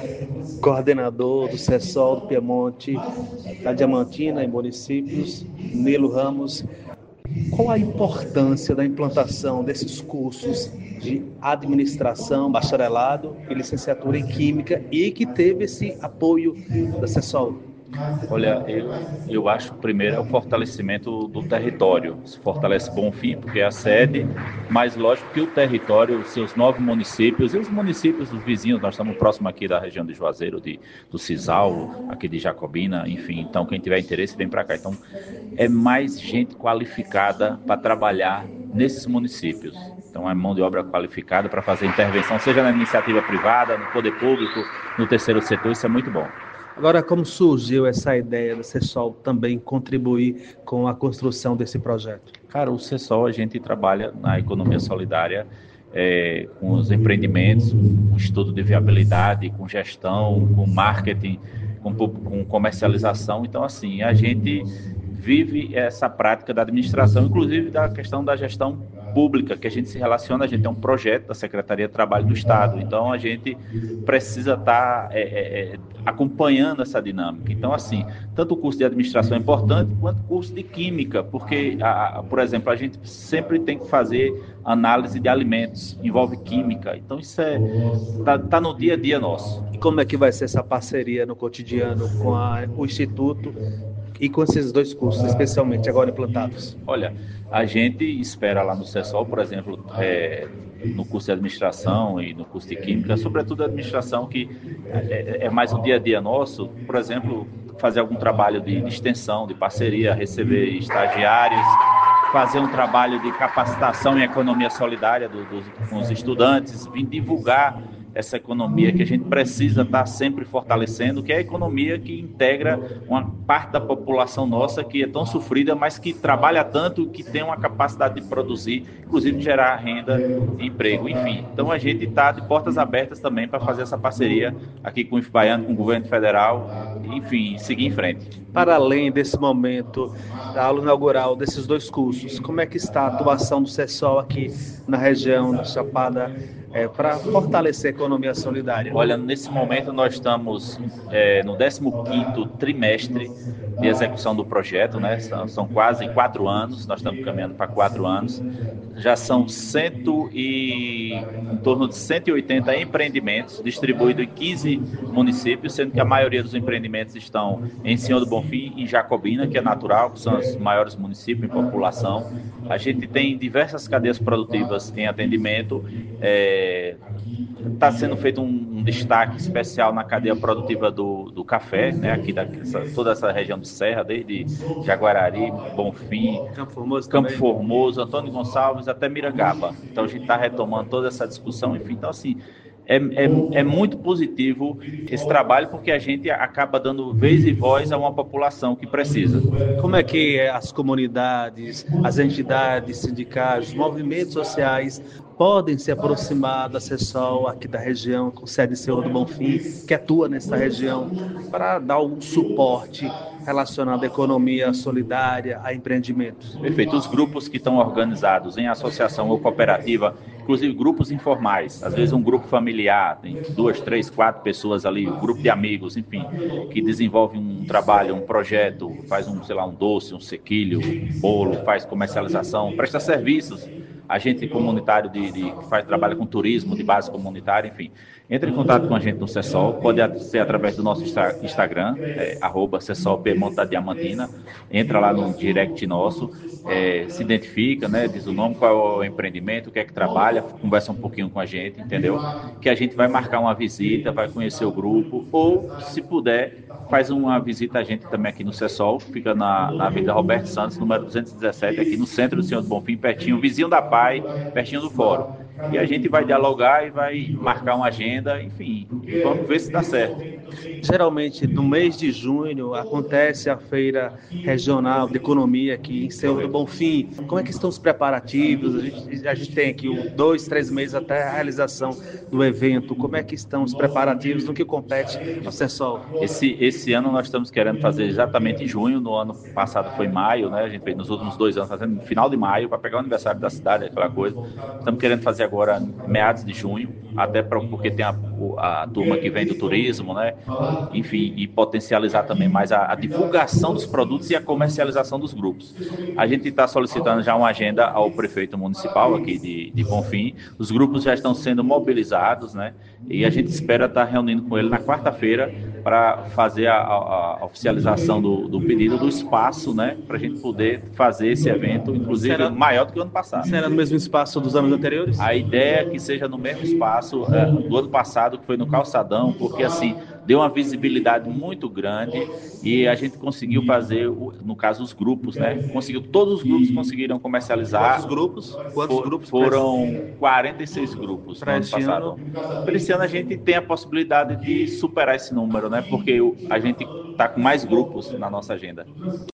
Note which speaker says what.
Speaker 1: coordenador do CESOL do Piemonte, da Diamantina e municípios, Nilo Ramos. Qual a importância da implantação desses cursos de administração, bacharelado e licenciatura em Química e que teve esse apoio da CESOL?
Speaker 2: Olha, eu acho que primeiro é o fortalecimento do território. Se fortalece Bonfim, porque é a sede, mas lógico que o território, seus 9 municípios e os municípios dos vizinhos, nós estamos próximos aqui da região de Juazeiro, do Cisal, aqui de Jacobina, enfim, então quem tiver interesse vem para cá. Então é mais gente qualificada para trabalhar nesses municípios. Então é mão de obra qualificada para fazer intervenção, seja na iniciativa privada, no poder público, no terceiro setor, isso é muito bom.
Speaker 1: Agora, como surgiu essa ideia da CESOL também contribuir com a construção desse projeto?
Speaker 2: Cara, o CESOL, a gente trabalha na economia solidária com os empreendimentos, com estudo de viabilidade, com gestão, com marketing, com comercialização. Então, assim, a gente vive essa prática da administração, inclusive da questão da gestão pública, que a gente se relaciona, a gente tem um projeto da Secretaria de Trabalho do Estado, então a gente precisa estar acompanhando essa dinâmica. Então, assim, tanto o curso de administração é importante, quanto o curso de química, porque, por exemplo, a gente sempre tem que fazer análise de alimentos, envolve química, então isso tá no dia a dia nosso.
Speaker 1: E como é que vai ser essa parceria no cotidiano com o Instituto e com esses dois cursos, especialmente agora implantados?
Speaker 2: Olha, a gente espera lá no CESOL, por exemplo, no curso de administração e no curso de química, sobretudo a administração, que é mais o dia a dia nosso, por exemplo, fazer algum trabalho de extensão, de parceria, receber estagiários, fazer um trabalho de capacitação em economia solidária com os estudantes, vir divulgar essa economia que a gente precisa estar sempre fortalecendo, que é a economia que integra uma parte da população nossa que é tão sofrida, mas que trabalha tanto, que tem uma capacidade de produzir, inclusive de gerar renda e emprego, enfim. Então a gente está de portas abertas também para fazer essa parceria aqui com o IFBaiano, com o governo federal, enfim, seguir em frente.
Speaker 1: Para além desse momento da aula inaugural desses dois cursos, como é que está a atuação do CESOL aqui na região da Chapada para fortalecer a economia solidária?
Speaker 2: Olha, nesse momento nós estamos no 15º trimestre de execução do projeto, né? São quase 4 anos, nós estamos caminhando para 4 anos. Já são em torno de 180 empreendimentos distribuídos em 15 municípios, sendo que a maioria dos empreendimentos estão em Senhor do Bonfim e Jacobina, que é natural, que são os maiores municípios em população. A gente tem diversas cadeias produtivas em atendimento. Está sendo feito um destaque especial na cadeia produtiva do café, né? Aqui toda essa região de Serra, desde Jaguarari, Bonfim, Campo Formoso, Antônio Gonçalves até Mirangaba. Então a gente está retomando toda essa discussão, enfim, então assim, é muito positivo esse trabalho, porque a gente acaba dando vez e voz a uma população que precisa.
Speaker 1: Como é que as comunidades, as entidades sindicais, os movimentos sociais podem se aproximar da CESOL aqui da região, com sede em Senhor do Bonfim, que atua nessa região, para dar algum suporte relacionado à economia solidária, a empreendimentos?
Speaker 2: Perfeito. Os grupos que estão organizados em associação ou cooperativa, inclusive grupos informais, às vezes um grupo familiar, tem 2, 3, 4 pessoas ali, um grupo de amigos, enfim, que desenvolve um trabalho, um projeto, faz um doce, um sequilho, um bolo, faz comercialização, presta serviços. Agente comunitário que trabalha com turismo de base comunitária, enfim. Entre em contato com a gente no CESOL, pode ser através do nosso Instagram, @CESOL Piemonte da Diamantina. Entra lá no direct nosso, se identifica, né, diz o nome, qual é o empreendimento, o que é que trabalha, conversa um pouquinho com a gente, entendeu? Que a gente vai marcar uma visita, vai conhecer o grupo, ou, se puder, faz uma visita a gente também aqui no CESOL, que fica na Avenida Roberto Santos, número 217, aqui no centro do Senhor do Bonfim, pertinho, vizinho da PAI, pertinho do fórum. E a gente vai dialogar e vai marcar uma agenda, enfim, e vamos ver se dá certo.
Speaker 1: Geralmente, no mês de junho, acontece a Feira Regional de Economia aqui em Senhor do Bonfim. Como é que estão os preparativos? A gente tem aqui 2, 3 meses até a realização do evento. Como é que estão os preparativos no que compete ao CESOL?
Speaker 2: Esse ano nós estamos querendo fazer exatamente em junho. No ano passado foi em maio, né? A gente fez nos últimos 2 anos fazendo no final de maio, para pegar o aniversário da cidade, aquela coisa. Estamos querendo fazer agora meados de junho, até porque tem a turma que vem do turismo, né? Enfim, e potencializar também mais a divulgação dos produtos e a comercialização dos grupos. A gente está solicitando já uma agenda ao prefeito municipal aqui de Bonfim. Os grupos já estão sendo mobilizados, né? E a gente espera estar reunindo com ele na quarta-feira para fazer a oficialização do pedido do espaço, né? Para a gente poder fazer esse evento, inclusive maior do que o ano passado.
Speaker 1: Será no mesmo espaço dos anos anteriores?
Speaker 2: A ideia é que seja no mesmo espaço do ano passado, que foi no Calçadão, porque assim deu uma visibilidade muito grande e a gente conseguiu fazer, no caso, os grupos, né? Todos os grupos conseguiram comercializar.
Speaker 1: Quantos grupos?
Speaker 2: Foram 46 grupos no ano passado. Para esse ano a gente tem a possibilidade de superar esse número, né? Porque a gente está com mais grupos na nossa agenda.